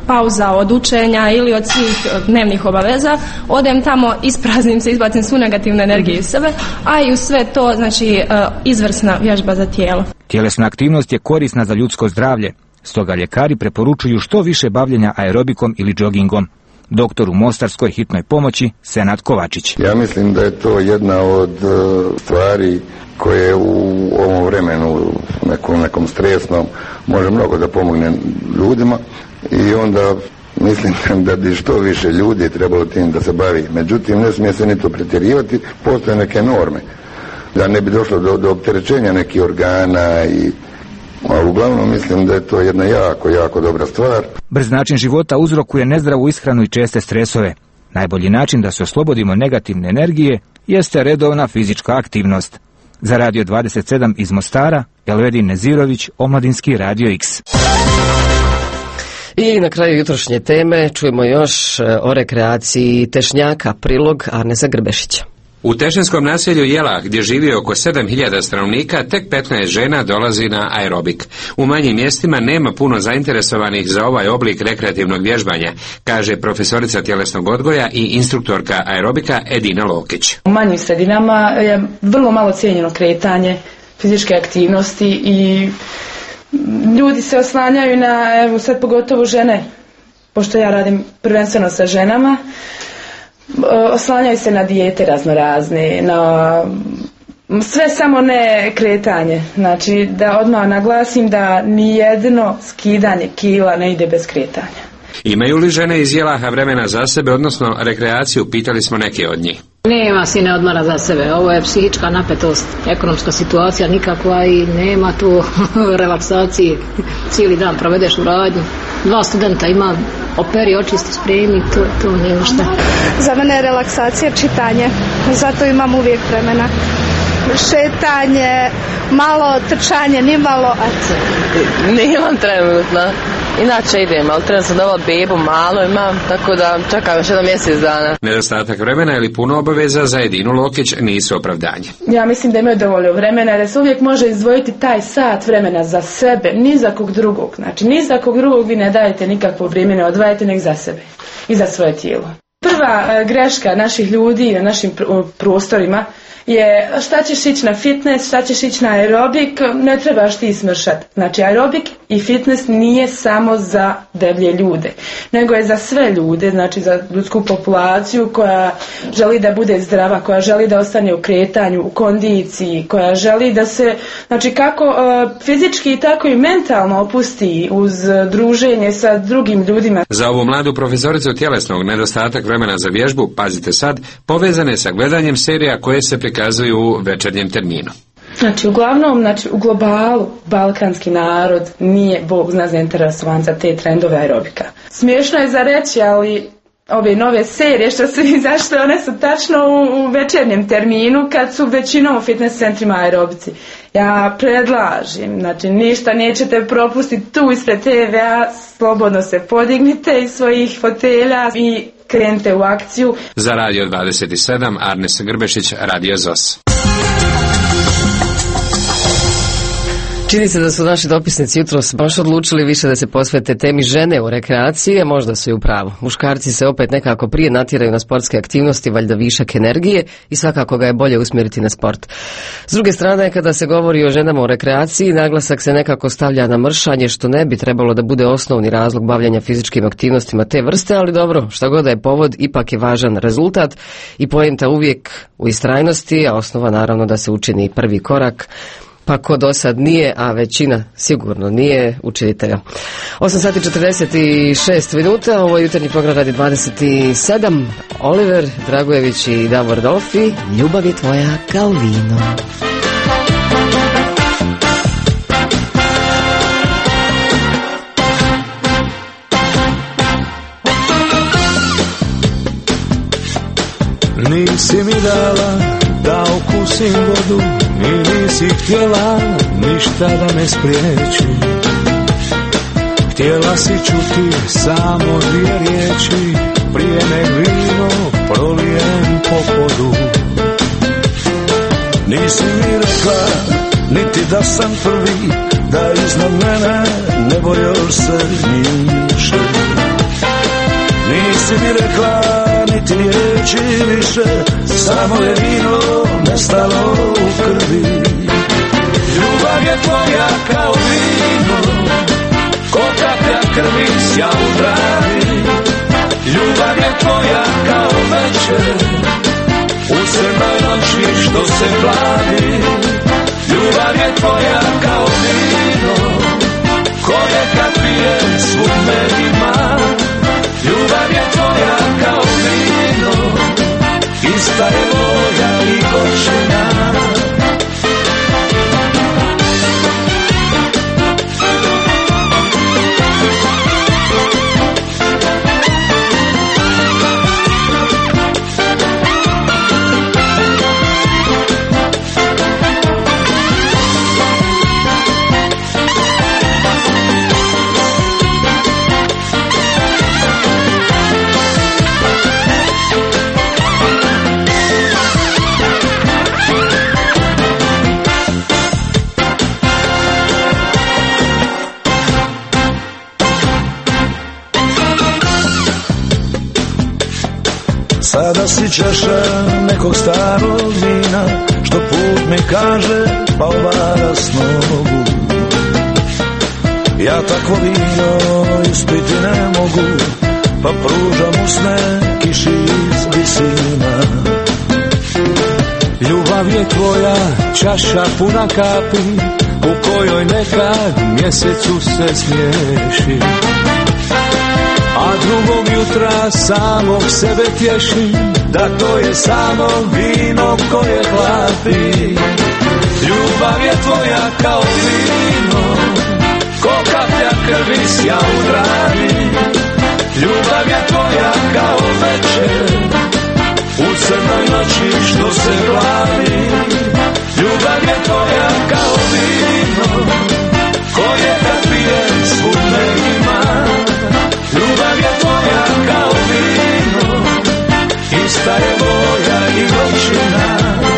pauza od učenja ili od svih dnevnih obaveza, odem tamo, ispraznim se, izbacim svu negativnu energiju iz sebe, a i u sve to, znači, izvrsna vježba za tijelo. Tjelesna aktivnost je korisna za ljudsko zdravlje, stoga ljekari preporučuju što više bavljenja aerobikom ili džogingom. Doktor u Mostarskoj hitnoj pomoći Senad Kovačić. Ja mislim da je to jedna od stvari koje u ovom vremenu, nekom, nekom stresnom, može mnogo da pomogne ljudima i onda mislim da bi što više ljudi trebalo tim da se bavi. Međutim, ne smije se ni to pretjerivati, postoje neke norme, da ne bi došlo do, do opterećenja nekih organa i a uglavnom mislim da je to jedna jako, jako dobra stvar. Brz način života uzrokuje nezdravu ishranu i česte stresove. Najbolji način da se oslobodimo negativne energije jeste redovna fizička aktivnost. Za Radio dvadeset sedam iz Mostara, Elvedin Nezirović, Omladinski Radio X. I na kraju jutrošnje teme čujemo još o rekreaciji tešnjaka, prilog Arnesa Grbešića. U tešinskom naselju Jela, gdje živi oko sedam hiljada stanovnika, tek petnaest žena dolazi na aerobik. U manjim mjestima nema puno zainteresovanih za ovaj oblik rekreativnog vježbanja, kaže profesorica tjelesnog odgoja i instruktorka aerobika Edina Lokić. U manjim sredinama je vrlo malo cijenjeno kretanje, fizičke aktivnosti i ljudi se oslanjaju na, evo sad pogotovo žene, pošto ja radim prvenstveno sa ženama, oslanjaju se na dijete raznorazne, na sve samo ne kretanje. Znači da odmah naglasim da nijedno skidanje kila ne ide bez kretanja. Imaju li žene iz Jelaha vremena za sebe, odnosno rekreaciju, pitali smo neke od njih. Nema si ne odmara za sebe, ovo je psihička napetost, ekonomska situacija nikakva i nema tu relaksacije, cijeli dan provedeš u radnji, dva studenta ima, operi, očisti, spremi, to, to nema šta. Za mene je relaksacija čitanje, zato imam uvijek vremena. Šetanje, malo trčanje, ni malo, eto. Nimam trenutno, inače idem, ali trenutno sam dobila bebu, malo imam, tako da čekam još jedan mjesec dana. Nedostatak vremena ili puno obaveza za Edinu Lokić nisu opravdanje. Ja mislim da imaju dovoljno vremena, jer se uvijek može izdvojiti taj sat vremena za sebe, ni za kog drugog. Znači, ni za kog drugog vi ne dajete nikakvo vrijeme, ne odvajate nek za sebe i za svoje tijelo. Prva e, greška naših ljudi na našim pr- prostorima je šta ćeš ići na fitness, šta ćeš ići na aerobik, ne trebaš ti smršati. Znači aerobik i fitness nije samo za deblje ljude, nego je za sve ljude, znači za ljudsku populaciju koja želi da bude zdrava, koja želi da ostane u kretanju, u kondiciji, koja želi da se, znači kako uh, fizički tako i mentalno opusti uz druženje sa drugim ljudima. Za ovu mladu profesoricu tjelesnog nedostatak vremena za vježbu, pazite sad, povezane sa gledanjem serija koje se prikazuju u večernjem terminu. Znači, uglavnom, znači, u globalu, balkanski narod nije, Bog zna, zainteresovan za te trendove aerobika. Smiješno je za reći, ali ove nove serije što su izašle, one su tačno u, u večernjem terminu kad su većinom u fitness centrima aerobici. Ja predlažem, znači ništa nećete propustiti tu ispred te ve-a, slobodno se podignite iz svojih fotelja i krenite u akciju. Za Radio dvadeset sedam, Arnes Grbešić, Radio Z O S. Čini se da su naši dopisnici jutros baš odlučili više da se posvete temi žene u rekreaciji, a možda su i u pravu. Muškarci se opet nekako prije natjeraju na sportske aktivnosti, valjda višak energije i svakako ga je bolje usmjeriti na sport. S druge strane, kada se govori o ženama u rekreaciji, naglasak se nekako stavlja na mršanje, što ne bi trebalo da bude osnovni razlog bavljanja fizičkim aktivnostima te vrste, ali dobro, šta god da je povod, ipak je važan rezultat i poenta uvijek u istrajnosti, a osnova naravno da se učini prvi korak. Pa ko do sad nije, a većina sigurno nije, učinite ga. osam sati četrdeset šest minuta, ovo je jutarnji program radi dvadeset sedam. Oliver Dragojević i Davor Dolfi, ljubav je tvoja kao vino. Nisi mi dala da okusim vodu, i nisi htjela ništa da me spriječi. Htjela si čuti samo dvije riječi, prije nek vino prolijem po podu. Nisi mi rekla niti da sam prvi, da iznad mene ne bojaš se ništa. si mi rekla, niti riječi više, samo je vino nestalo u krvi. Ljubav je tvoja kao vino, ko kaplja krvi sja u travi. Ljubav je tvoja kao večer, u crnoj noći što se plavi. Ljubav je tvoja kao vino, koje kad pije svud me ima. Ljubav je tvoja kao vino, ista je moja i gorčina. Sada si čaša nekog starog vina, što put mi kaže pa obara s nogu. Ja takvo vino ispiti ne mogu, pa pružam usne kiši iz visina. Ljubav je tvoja čaša puna kapi, u kojoj nekad mjesecu se smiješi. A drugog jutra samog sebe tješim, da to je samo vino koje hlapi. Ljubav je tvoja kao vino, ko kaplja krvi sja u travi. Ljubav je tvoja kao večer, u crnoj noći što se plavi. Ljubav je tvoja kao vino, koje kad pije svud me ima. Ljubav je tvoja kao vino, ista je moja i gorčina.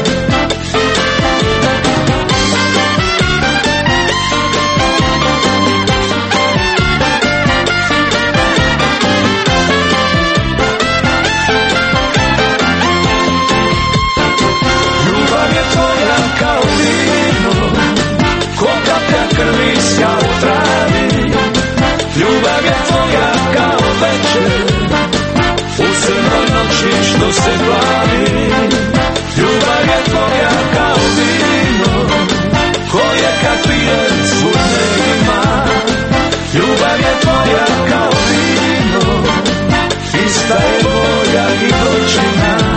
Ljubav je tvoja kao vino, ko kaplja krvi sja u travi. Ljubav je tvoja kao večer, u crnoj noći što se plavi. Ljubav je tvoja kao vino, koje kad pije svud ne ima. Ljubav je tvoja kao vino, ista je moja i gorčina.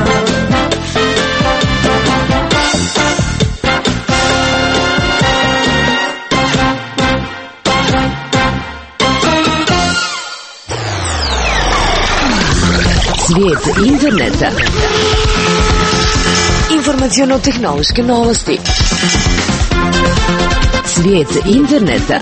Svijet interneta. Informaciono-tehnološke novosti. Svijet interneta.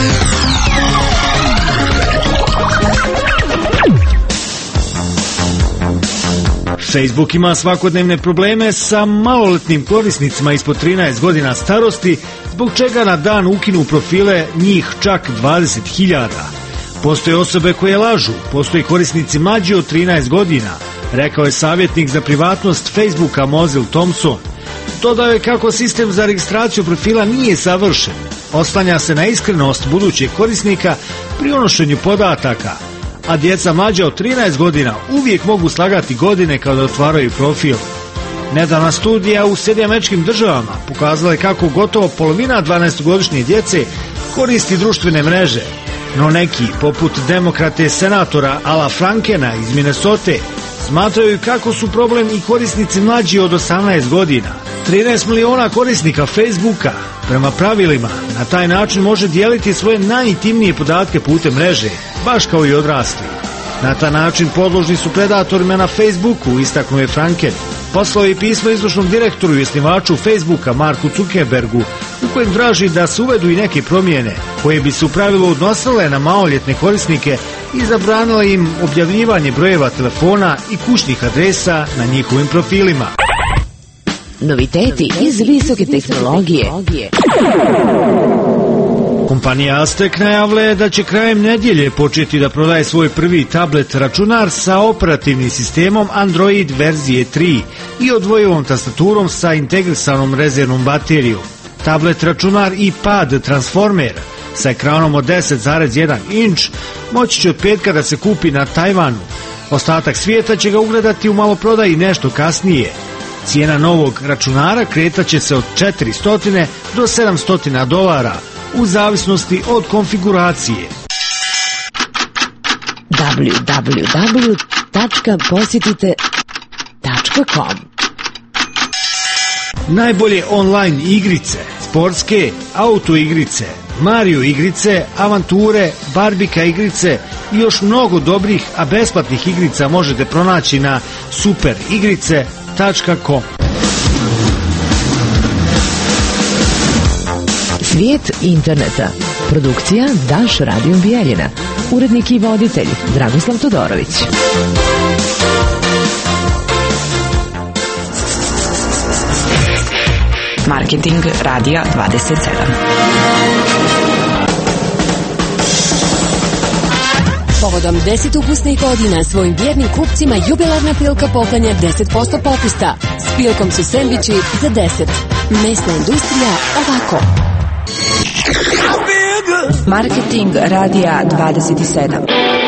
Facebook ima svakodnevne probleme sa maloletnim korisnicima ispod trinaest godina starosti, zbog čega na dan ukinu profile njih čak dvadeset hiljada. Postoje osobe koje lažu, postoje korisnici mlađi od trinaest godina, rekao je savjetnik za privatnost Facebooka Mozil Thompson. Dodao je kako sistem za registraciju profila nije savršen, oslanja se na iskrenost budućeg korisnika pri unošenju podataka, a djeca mlađa od trinaest godina uvijek mogu slagati godine kada otvaraju profil. Nedavna studija u Sjedinjenim Američkim Državama pokazala je kako gotovo polovina dvanaestogodišnje djece koristi društvene mreže, no neki, poput demokrate senatora Ala Frankena iz Minnesote, smatraju kako su problem i korisnici mlađi od osamnaest godina. trinaest miliona korisnika Facebooka, prema pravilima, na taj način može dijeliti svoje najintimnije podatke putem mreže, baš kao i odrasli. Na taj način podložni su predatorima na Facebooku, istaknuo je Franken. Poslao je pismo izvršnom direktoru i osnivaču Facebooka Marku Zuckerbergu, u kojem traži da se uvedu i neke promjene koje bi se u pravilu odnosile na maloljetne korisnike i zabranile im objavljivanje brojeva telefona i kućnih adresa na njihovim profilima. Noviteti iz visoke tehnologije. Kompanija Aztek najavila je da će krajem nedjelje početi da prodaje svoj prvi tablet računar sa operativnim sistemom Android verzije tri i odvojivom tastaturom sa integrisanom rezervnom baterijom. Tablet računar i pad Transformer sa ekranom od deset zarez jedan inč moći će od petka da se kupi na Tajvanu. Ostatak svijeta će ga ugledati u maloprodaji nešto kasnije. Cijena novog računara kretaće se od četiristo do sedamsto dolara u zavisnosti od konfiguracije. w w w tačka posjetite tačka com Najbolje online igrice, sportske, auto igrice, Mario igrice, avanture, Barbika igrice i još mnogo dobrih, a besplatnih igrica možete pronaći na super igrice tačka com. Svijet interneta. Produkcija Daš Radijom Bijeljina. Urednik i voditelj Dragoslav Todorović. Marketing Radija dvadeset sedam. Povodom deset ukusnih godina svojim vjernim kupcima jubilarna Pilka poklanja deset posto popusta. S Pilkom su sendviči za deset. Mesna industrija ovako. Marketing Radija dvadeset sedam.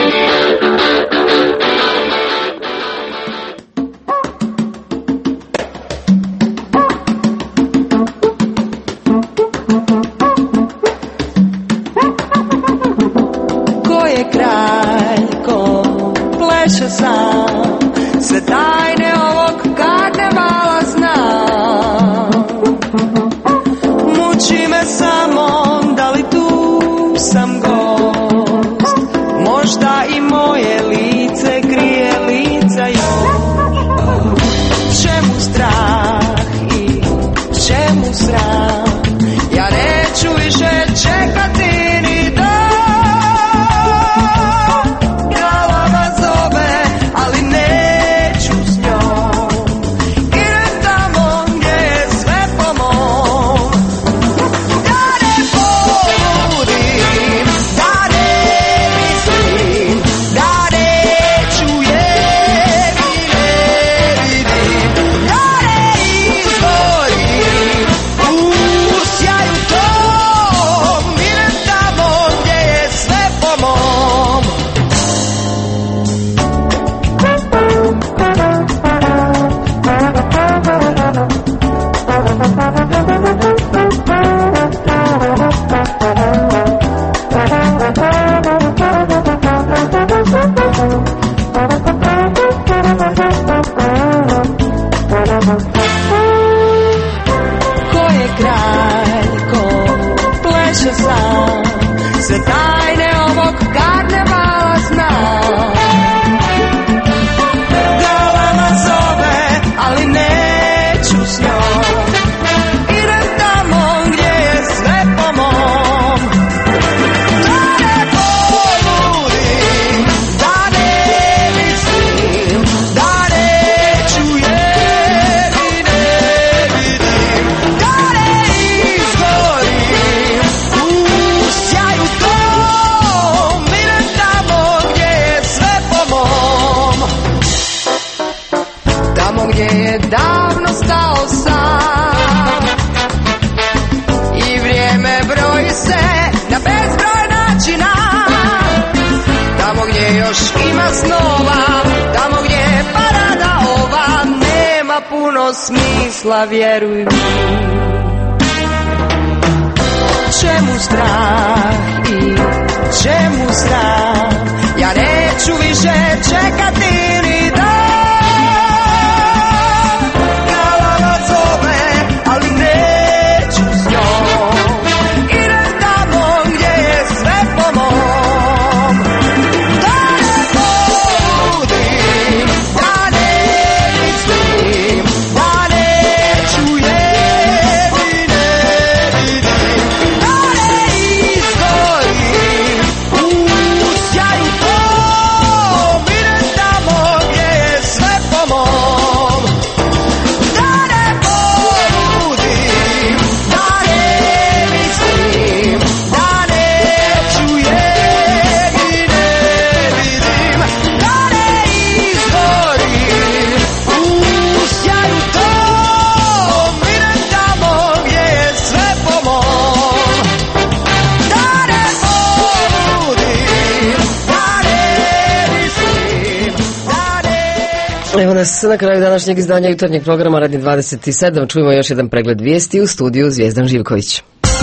Ko je kralj, ko pleše sam, sve tajne ovog karnevala znam. Muči me samo da li tu sam gost, možda i moje lice krije lica još. Čemu strah i čemu sram, ja neću više čekati ni dan. Glava zove, ali neću s njom, idem tamo gdje je sve po mom. Da ne poludim, da ne mislim, da neću je i ne vidim, da ne izgorim u sjaju tom, idem tamo gdje je sve po mom. Ko je kralj, ko pleše sam, sve tajne ovog karnevala znam. Galama zove, ali neću s njom, idem tamo gdje je sve po mom. Da ne poludim, da ne mislim, da neću je i ne vidim, da ne izgorim u sjaju tom, idem tamo gdje je sve po mom. Tamo gdje je davno stao sam i vrijeme broji se na bezbroj načina. Tamo gdje još ima snova, tamo gdje je parada ova, nema puno smisla, vjeruj mi. Čemu strah i čemu sram, ja neću više čekati ni dan. Galava zove, ali neću s njom, idem tamo gdje je sve po mom. Da ne poludim, da ne mislim, da neću je i ne vidim, da ne izgorim Evo nas na kraju današnjeg izdanja jutarnjeg programa Radnje dvadeset sedam. Čujemo još jedan pregled vijesti u studiju Zvijezdan Živković.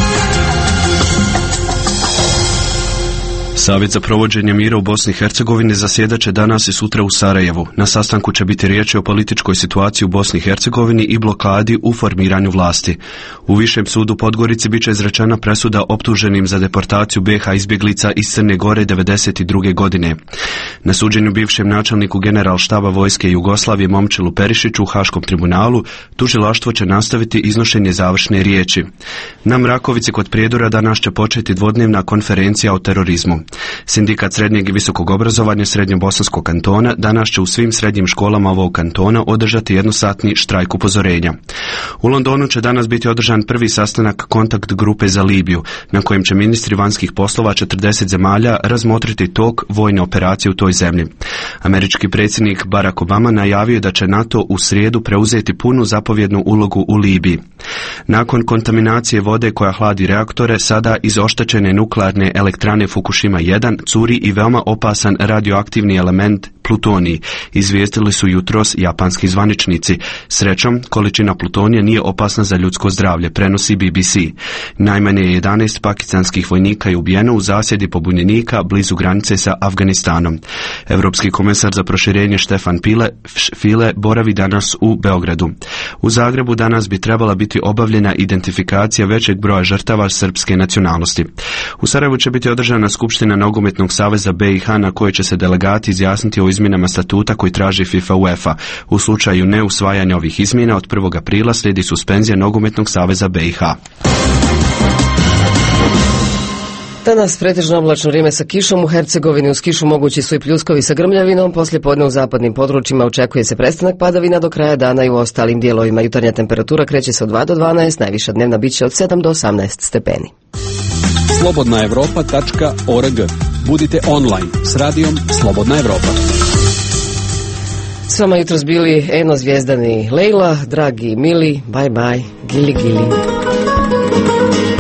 Savjet za provođenje mira u Bosni i Hercegovini zasjedat će danas i sutra u Sarajevu. Na sastanku će biti riječi o političkoj situaciji u Bosni i Hercegovini i blokadi u formiranju vlasti. U Višem sudu Podgorici bit će izrečena presuda optuženim za deportaciju be ha izbjeglica iz Crne Gore devedeset druge godine. Na suđenju bivšem načelniku generalštaba vojske Jugoslavije Momčilu Perišiću u Haškom tribunalu tužilaštvo će nastaviti iznošenje završne riječi. Na Mrakovici kod Prijedora danas će početi dvodnevna konferencija o terorizmu. Sindikat srednjeg i visokog obrazovanja Srednjobosanskog kantona danas će u svim srednjim školama ovog kantona održati jednosatni štrajk upozorenja. U Londonu će danas biti održan prvi sastanak kontakt grupe za Libiju, na kojem će ministri vanjskih poslova četrdeset zemalja razmotriti tok vojne operacije u toj zemlji. Američki predsjednik Barack Obama najavio da će NATO u srijedu preuzeti punu zapovjednu ulogu u Libiji. Nakon kontaminacije vode koja hladi reaktore, sada iz oštećene nuklearne elektrane Fukushima jedan curi i veoma opasan radioaktivni element plutonij, izvijestili su jutros japanski zvaničnici. Srećom, količina plutonija nije opasna za ljudsko zdravlje, prenosi be be ce. Najmanje jedanaest pakistanskih vojnika je ubijeno u zasjedi pobunjenika blizu granice sa Afganistanom. Europski komesar za proširenje Štefan Pile, File boravi danas u Beogradu. U Zagrebu danas bi trebala biti obavljena identifikacija većeg broja žrtava srpske nacionalnosti. U Sarajevu će biti održana skupština Nogometnog saveza be i ha na kojoj će se delegati izjasniti o izmjenama statuta koji traži FIFA UEFA. U slučaju neusvajanja ovih izmjena od prvog aprila slijedi suspenzija Nogometnog saveza be i ha. Danas pretežno oblačno vrijeme sa kišom, u Hercegovini uz kišu mogući su i pljuskovi sa grmljavinom, poslije podne u zapadnim područjima očekuje se prestanak padavina do kraja dana i u ostalim dijelovima. Jutarnja temperatura kreće se od dva do dvanaest, najviša dnevna biće od sedam do osamnaest stepeni. slobodna evropa tačka org. Budite online s radijom Slobodna Evropa. S vama jutros bili Eno, Zvijezdan i Lejla, dragi i mili, bye bye, gili gili.